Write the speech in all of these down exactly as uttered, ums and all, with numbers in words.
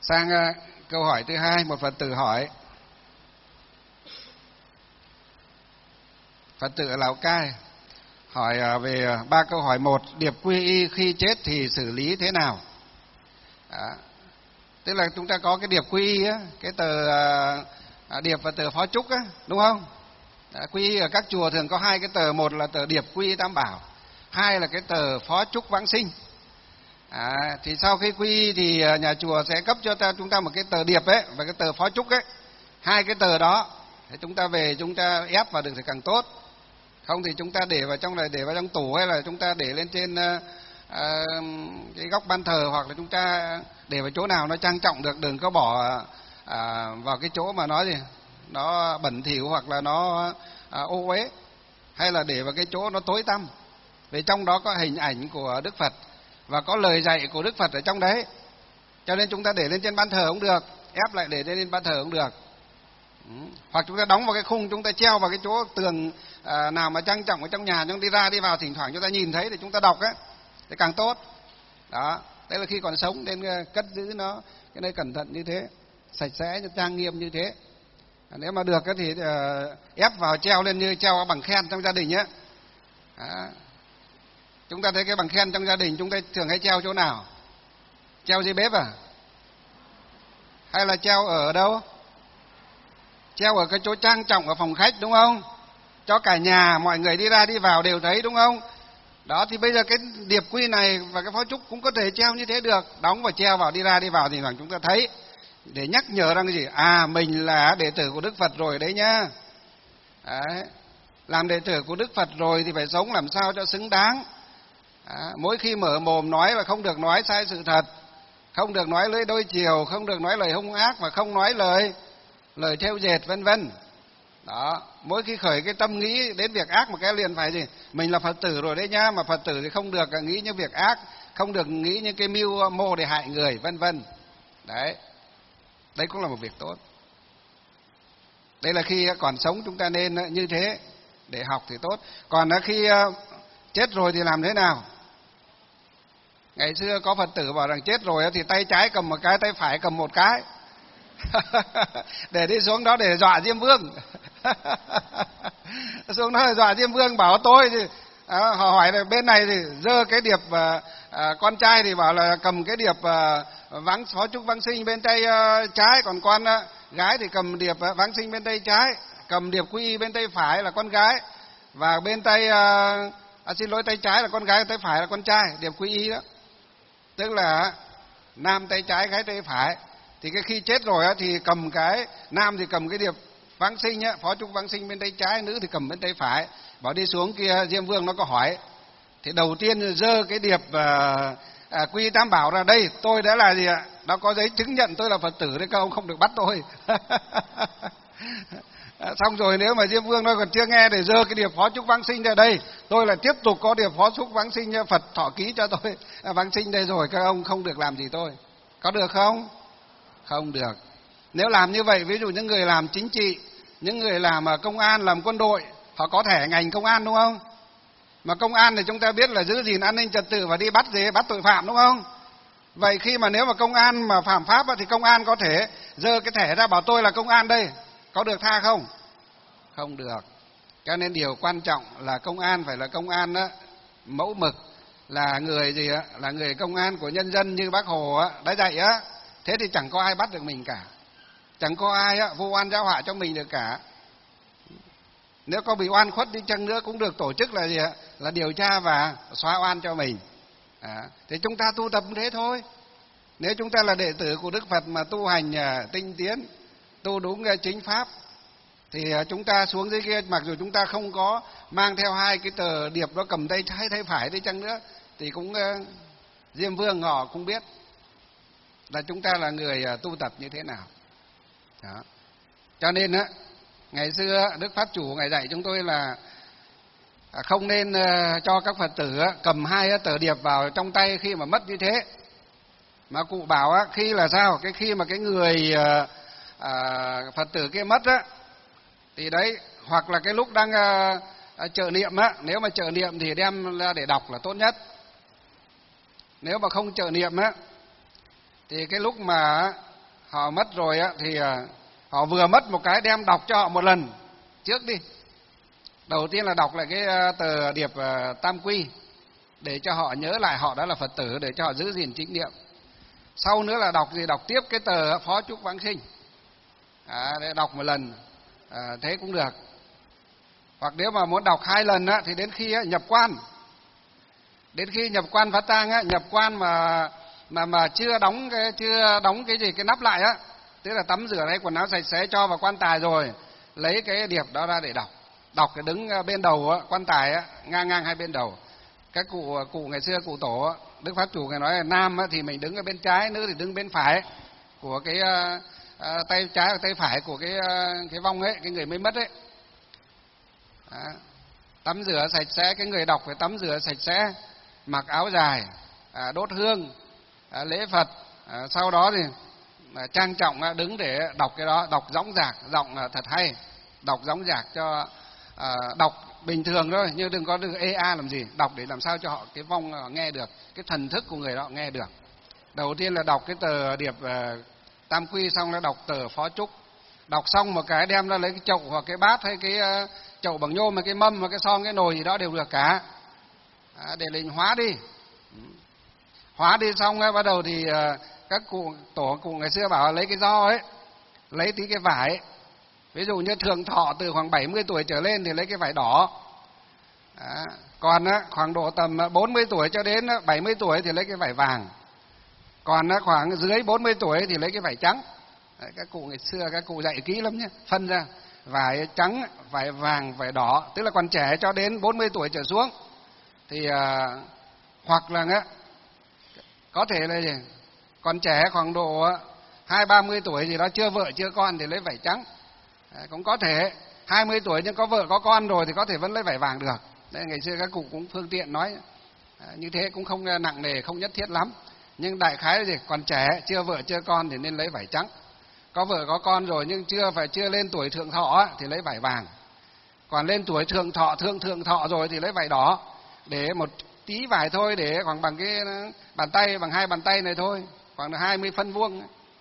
Sang uh, câu hỏi thứ hai, một Phật tử hỏi. Phật tử ở Lào Cai hỏi uh, về ba câu hỏi. Một, điệp quy y khi chết thì xử lý thế nào? Đó. Tức là chúng ta có cái điệp quy y á, cái tờ uh, điệp và tờ phó chúc á, đúng không? Đó, quy y ở các chùa thường có hai cái tờ, một là tờ điệp quy y tam bảo, hai là cái tờ phó chúc vãng sinh. À, thì sau khi quy y thì nhà chùa sẽ cấp cho ta chúng ta một cái tờ điệp ấy và cái tờ phó chúc ấy, hai cái tờ đó thì chúng ta về chúng ta ép vào được thì càng tốt, không thì chúng ta để vào trong này, để vào trong tủ, hay là chúng ta để lên trên uh, uh, cái góc ban thờ, hoặc là chúng ta để vào chỗ nào nó trang trọng được, đừng có bỏ uh, vào cái chỗ mà nó gì nó bẩn thỉu hoặc là nó uh, ô uế, hay là để vào cái chỗ nó tối tăm, vì trong đó có hình ảnh của Đức Phật và có lời dạy của Đức Phật ở trong đấy, cho nên chúng ta để lên trên ban thờ cũng được, ép lại để lên ban thờ cũng được. Ừ. Hoặc chúng ta đóng vào cái khung, chúng ta treo vào cái chỗ tường à, nào mà trang trọng ở trong nhà, chúng đi ra đi vào thỉnh thoảng chúng ta nhìn thấy thì chúng ta đọc ấy, thì càng tốt. Đó, đây là khi còn sống, nên cất giữ nó cái nơi cẩn thận như thế, sạch sẽ, trang nghiêm như thế. À, nếu mà được thì uh, ép vào treo lên như treo bằng khen trong gia đình nhé. Đó. Chúng ta thấy cái bằng khen trong gia đình chúng ta thường hay treo chỗ nào? Treo dưới bếp à? Hay là treo ở đâu? Treo ở cái chỗ trang trọng ở phòng khách, đúng không? Cho cả nhà mọi người đi ra đi vào đều thấy, đúng không? Đó, thì bây giờ cái điệp quy này và cái phó chúc cũng có thể treo như thế được, đóng và treo vào, đi ra đi vào thì rằng chúng ta thấy, để nhắc nhở rằng cái gì? À, mình là đệ tử của Đức Phật rồi đấy nhá. Đấy. Làm đệ tử của Đức Phật rồi thì phải sống làm sao cho xứng đáng. À, mỗi khi mở mồm nói là không được nói sai sự thật, không được nói lưỡi đôi chiều, không được nói lời hung ác, và không nói lời lời trêu dệt, vân vân. Đó, mỗi khi khởi cái tâm nghĩ đến việc ác một cái liền phải gì? Mình là Phật tử rồi đấy nhá, mà Phật tử thì không được nghĩ những việc ác, không được nghĩ những cái mưu mô để hại người, vân vân. Đấy, đây cũng là một việc tốt. Đây là khi còn sống chúng ta nên như thế để học thì tốt. Còn khi chết rồi thì làm thế nào? Ngày xưa có Phật tử bảo rằng chết rồi thì tay trái cầm một cái, tay phải cầm một cái. Để đi xuống đó để dọa Diêm Vương. Xuống đó để dọa Diêm Vương, bảo tôi thì à, họ hỏi là bên này thì giơ cái điệp à, à, con trai thì bảo là cầm cái điệp à, vãng phó chúc vãng sinh bên tay à, trái, còn con à, gái thì cầm điệp à, vãng sinh bên tay trái, cầm điệp quy y bên tay phải là con gái, và bên tay à, à, xin lỗi tay trái là con gái, tay phải là con trai, điệp quy y đó. Tức là nam tay trái, gái tay phải. Thì cái khi chết rồi á, thì cầm cái nam thì cầm cái điệp vãng sinh á, phó chúc vãng sinh bên tay trái, nữ thì cầm bên tay phải. Bảo đi xuống kia, Diêm Vương nó có hỏi, thì đầu tiên giơ cái điệp à, à, quy tam bảo ra, đây tôi đã là gì ạ? Đã có giấy chứng nhận tôi là Phật tử đấy, các ông không được bắt tôi. Xong rồi nếu mà Diêm Vương nó còn chưa nghe, để giơ cái điệp phó chúc vãng sinh ra, đây tôi lại tiếp tục có điệp phó chúc vãng sinh, Phật thọ ký cho tôi à, vãng sinh đây rồi, các ông không được làm gì tôi. Có được không? Không được. Nếu làm như vậy, ví dụ những người làm chính trị, những người làm công an, làm quân đội, họ có thẻ ngành công an, đúng không? Mà công an thì chúng ta biết là giữ gìn an ninh trật tự và đi bắt gì, bắt tội phạm, đúng không? Vậy khi mà nếu mà công an mà phạm pháp thì công an có thể giơ cái thẻ ra bảo tôi là công an đây, có được tha không? Không được. Cho nên điều quan trọng là công an phải là công an đó, mẫu mực, là người gì á, là người công an của nhân dân như Bác Hồ á, đã dạy á. Thế thì chẳng có ai bắt được mình cả, chẳng có ai á, vô oan giáo họa cho mình được cả. Nếu có bị oan khuất đi chăng nữa cũng được tổ chức là gì ạ? Là điều tra và xóa oan cho mình. À, thì chúng ta tu tập thế thôi. Nếu chúng ta là đệ tử của Đức Phật mà tu hành uh, tinh tiến, tu đúng uh, chính pháp, thì uh, chúng ta xuống dưới kia, mặc dù chúng ta không có mang theo hai cái tờ điệp đó cầm tay trái tay phải đi chăng nữa, thì cũng uh, Diêm Vương họ cũng biết là chúng ta là người uh, tu tập như thế nào. Đó. Cho nên á, ngày xưa Đức Pháp Chủ Ngài dạy chúng tôi là không nên cho các Phật tử cầm hai tờ điệp vào trong tay khi mà mất như thế. Mà cụ bảo khi là sao? Cái khi mà cái người à, Phật tử kia mất á, thì đấy, hoặc là cái lúc đang à, trợ niệm á, nếu mà trợ niệm thì đem ra để đọc là tốt nhất. Nếu mà không trợ niệm á, thì cái lúc mà họ mất rồi á thì họ vừa mất một cái đem đọc cho họ một lần trước đi. Đầu tiên là đọc lại cái tờ điệp tam quy để cho họ nhớ lại họ đã là Phật tử, để cho họ giữ gìn chính niệm. Sau nữa là đọc gì, đọc tiếp cái tờ phó chúc vãng sinh, à, để đọc một lần, à, thế cũng được. Hoặc nếu mà muốn đọc hai lần á, thì đến khi á, nhập quan, đến khi nhập quan phát tang á, nhập quan mà mà mà chưa đóng cái chưa đóng cái gì cái nắp lại á, tức là tắm rửa hay quần áo sạch sẽ cho vào quan tài rồi, lấy cái điệp đó ra để đọc. Đọc cái đứng bên đầu á, quan tài á, ngang ngang hai bên đầu. Các cụ cụ ngày xưa cụ tổ Đức Pháp Chủ ngài nói là nam thì mình đứng ở bên trái, nữ thì đứng bên phải của cái uh, uh, tay trái và tay phải của cái uh, cái vong ấy, cái người mới mất ấy. Đó. Tắm rửa sạch sẽ, cái người đọc phải tắm rửa sạch sẽ, mặc áo dài, uh, đốt hương, uh, lễ Phật, uh, sau đó thì uh, trang trọng uh, đứng để đọc cái đó, đọc dõng dạc, giọng uh, thật hay, đọc dõng dạc cho uh, đọc bình thường thôi, nhưng đừng có đừng ê a làm gì, đọc để làm sao cho họ cái vong nghe được, cái thần thức của người đó nghe được. Đầu tiên là đọc cái tờ điệp uh, tam quy, xong là đọc tờ phó chúc. Đọc xong một cái đem ra lấy cái chậu hoặc cái bát hay cái uh, chậu bằng nhôm, hay cái mâm, hay cái son, cái nồi gì đó đều được cả, à, để mình hóa đi. Hóa đi xong uh, bắt đầu thì uh, các cụ tổ cụ ngày xưa bảo lấy cái giò ấy, lấy tí cái vải ấy. Ví dụ như thường thọ từ khoảng bảy mươi tuổi trở lên thì lấy cái vải đỏ. Đó. Còn á, khoảng độ tầm bốn mươi tuổi cho đến bảy mươi tuổi thì lấy cái vải vàng. Còn á, khoảng dưới bốn mươi tuổi thì lấy cái vải trắng. Đấy, các cụ ngày xưa các cụ dạy kỹ lắm nhé, phân ra vải trắng, vải vàng, vải đỏ. Tức là còn trẻ cho đến bốn mươi tuổi trở xuống thì à, hoặc là á, có thể là gì? Còn trẻ khoảng độ hai ba mươi tuổi gì đó, chưa vợ chưa con thì lấy vải trắng. Đấy, cũng có thể hai mươi tuổi nhưng có vợ có con rồi thì có thể vẫn lấy vải vàng được. Đấy, ngày xưa các cụ cũng phương tiện nói à, như thế cũng không nặng nề, không nhất thiết lắm. Nhưng đại khái là gì? Còn trẻ, chưa vợ chưa con thì nên lấy vải trắng. Có vợ có con rồi nhưng chưa phải chưa lên tuổi thượng thọ thì lấy vải vàng. Còn lên tuổi thượng thọ, thượng thượng thọ rồi thì lấy vải đỏ, để một tí vải thôi, để khoảng bằng cái bàn tay, bằng hai bàn tay này thôi, khoảng hai mươi phân vuông.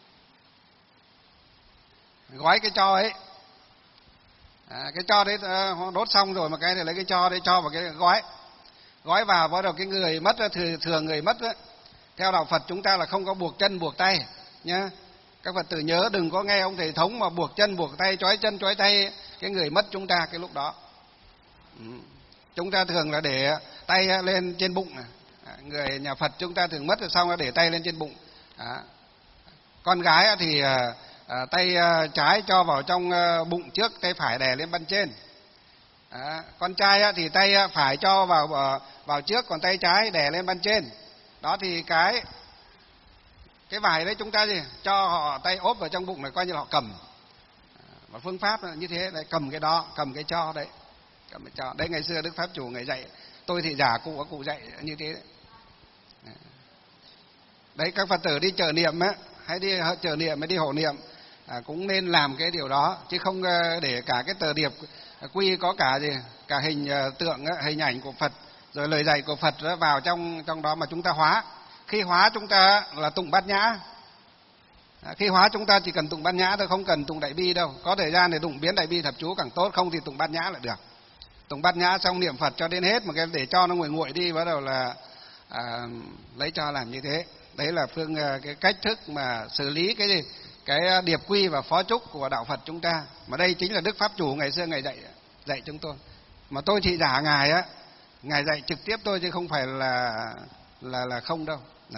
Gói cái tro ấy. À, cái tro đấy đốt xong rồi một cái thì lấy cái tro đấy cho vào cái gói, gói vào. Bắt đầu cái người mất, thường, thường người mất ấy, theo đạo Phật chúng ta là không có buộc chân buộc tay nhá. Các Phật tử nhớ đừng có nghe ông thầy thống mà buộc chân buộc tay, trói chân trói tay cái người mất chúng ta cái lúc đó. Ừ. Chúng ta thường là để tay lên trên bụng. À, người nhà Phật chúng ta thường mất rồi xong là để tay lên trên bụng. À. Con gái thì À, tay à, trái cho vào trong à, bụng trước, tay phải đè lên bên trên. À, con trai á, thì tay à, phải cho vào, vào vào trước, còn tay trái đè lên bên trên. Đó thì cái cái vải đấy chúng ta gì cho họ tay ốp vào trong bụng này, coi như là họ cầm. À, và phương pháp là như thế, đấy, cầm cái đó, cầm cái cho đấy, cầm cái cho đấy. Ngày xưa Đức Pháp Chủ ngày dạy, tôi thì giả cụ cụ dạy như thế đấy. Đấy, các Phật tử đi chợ niệm á, hay đi chợ niệm hay đi hộ niệm à, cũng nên làm cái điều đó, chứ không để cả cái tờ điệp quy có cả gì cả hình tượng, hình ảnh của Phật rồi lời dạy của Phật đó vào trong trong đó mà chúng ta hóa. Khi hóa chúng ta là tụng bát nhã. À, khi hóa chúng ta chỉ cần tụng bát nhã thôi, không cần tụng đại bi đâu. Có thời gian thì tụng biến đại bi thập chú càng tốt, không thì tụng bát nhã là được. Tụng bát nhã xong niệm Phật cho đến hết, mà cái để cho nó nguội nguội đi, bắt đầu là à, lấy cho làm như thế. Đấy là phương cái cách thức mà xử lý cái gì cái điệp quy và phó chúc của đạo Phật chúng ta. Mà đây chính là Đức Pháp Chủ ngày xưa ngày dạy dạy chúng tôi. Mà tôi thị giả ngài á, ngài dạy trực tiếp tôi chứ không phải là là là không đâu.